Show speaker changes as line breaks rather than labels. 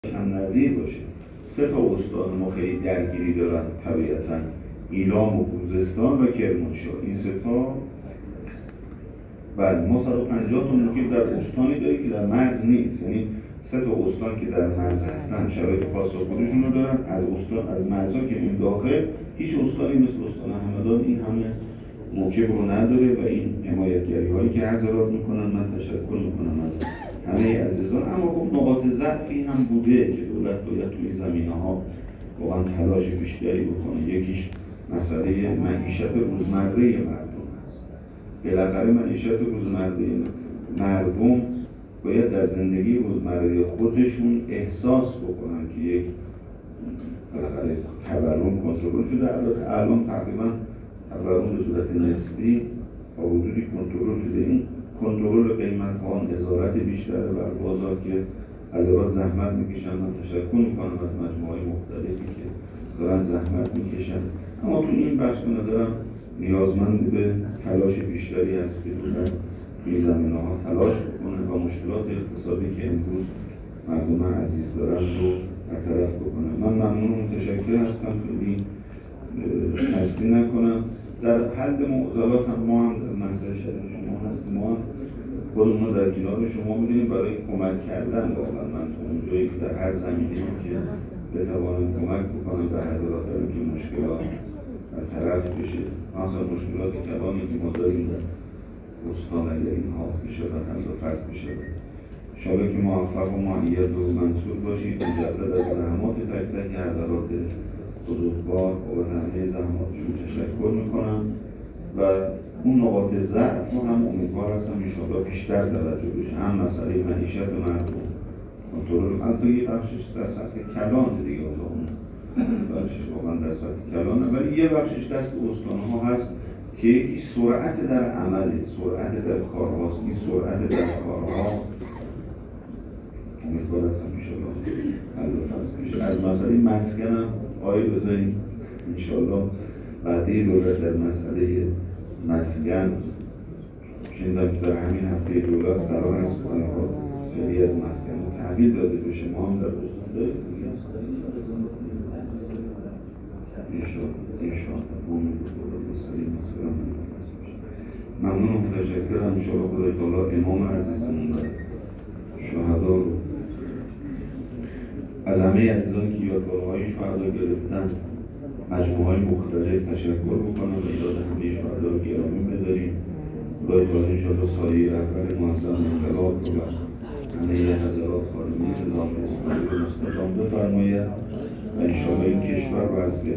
هم نظیر باشه. 3 استان ما خیلی درگیری دارن طبیعتاً، ایلام و خوزستان و کرمانشاه. این 3 بله ما 150 تا موکب در استانی داریم که در مرز نیست، یعنی 3 استان که در مرز هستن شرایط خاص خودشون رو دارن. از مرزها که این داخل هیچ استانی مثل استان همدان این همه موکب رو نداره و این حمایتگری هایی که حضرات میکنن من تشکر میکنم از همه عزیزان. اما خب نقاط ضعفی هم بوده که دولت باید توی زمینه ها واقعا تلاش بیشتری بکنه. یکیش مسئله معیشت روزمره مردم هست. بالاخره معیشت روزمره مردم باید در زندگی روزمره خودشون احساس بکنن که یک بالاخره تورم کنترل شده. البته الان تقریبا تورم به صورت نسبی با حدودی کنترل شده. این کنترل قیمت ها، نظارت بیشتر بر بازار که حضرات زحمت میکشن، من تشکر میکنم از مجموعه مختلفی که دارن زحمت میکشن. اما تو این بخش به نظرم نیازمند به تلاش بیشتری هست که دولت این زمینه ها تلاش بکنه و مشکلات اقتصادی که امروز مردم عزیز دارن رو برطرف بکنه. من ممنون و متشکر هستم که این تصدیح نکنم. در حل معضلات هم ما هم در منظر شدن شما هست، ما خودمون در کنار شما میدونیم برای کمک کردن. واقعا من اونجایی که در هر زمینه که بتوانم کمک بکنم به حضرات که مشکلات برطرف بشه، مثلا مشکلات کلامی که ما داریم در استان اگر اینها بشه و حضرات فصل بشه. انشاءالله که موفق و مؤید و منصور باشید. مجدد از زحمات تک تک حضرات بزرگوار و همه زحماتشون تشکر میکنم و اون نقاط ضعف رو هم امیدوار هستم انشاءالله بیشتر توجه بشه. هم مسئله معیشت مردم کنترل، البته یه بخشش در سطح کلان دیگه، اون بخشش واقعا در سطح کلانه، ولی یه بخشش دست استان‌ها هست که یکی سرعت در عمله، سرعت در کارهاست. این سرعت در کارها امیدوار هستم انشاءالله حل و فصل بشه. از مسئله مسکن هم آیه بذاریم انشاءالله بعدی دولت در مسئله مسکن شنیدم که در همین هفته دولت قرار است خیلی از مسکن رو تحویل داده بشه. ما هم در استان داریم انشاءالله مسئله مسکن ممنون و متشکرم. انشاءالله خدای تعالی امام عزیزمون و شهدا رو از همه عزیزان که یادگارهای شهدا گرفتن مجموعه‌های مختلف تشکر بکنم و یاد همه شهدا رو گرامی بداریم. خدای تعالی انشاءالله سایه رهبر معظم انقلاب رو و همه حضرات خادمین نظام اسلامی رو مستدام بفرماید و انشاءالله این کشور رو از